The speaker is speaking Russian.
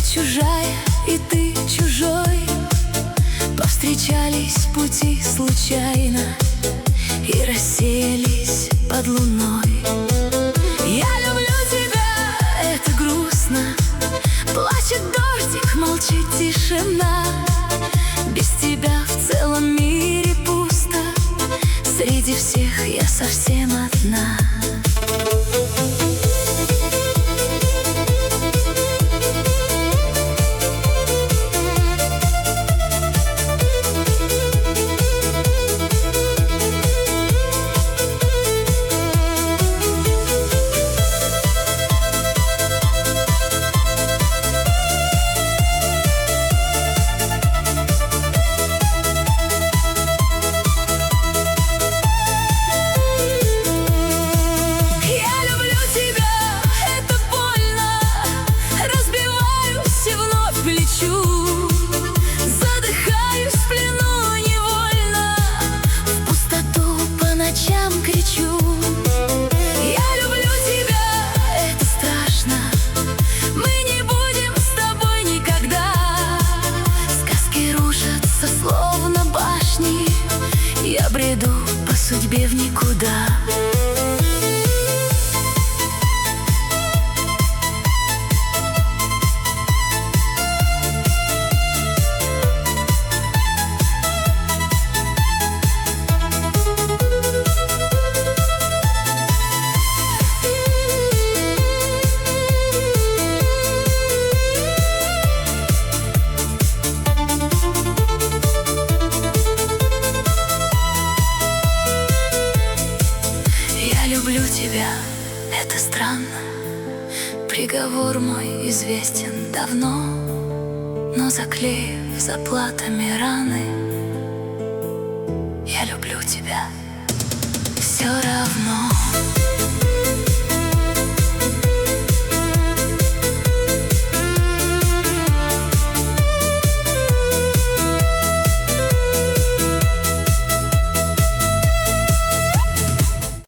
чужая, и ты чужой. Повстречались пути случайно и рассеялись под луной. Я люблю тебя, это грустно. Плачет дождик, молчит тишина. Без тебя в целом мире пусто. Среди всех я совсем одна. Задыхаюсь в плену невольно, в пустоту по ночам кричу. Я люблю тебя, это страшно. Мы не будем с тобой никогда. Сказки рушатся, словно башни. Я бреду по судьбе в никуда. Люблю тебя, это странно. Приговор мой известен давно, но заклеив заплатами раны, я люблю тебя все равно.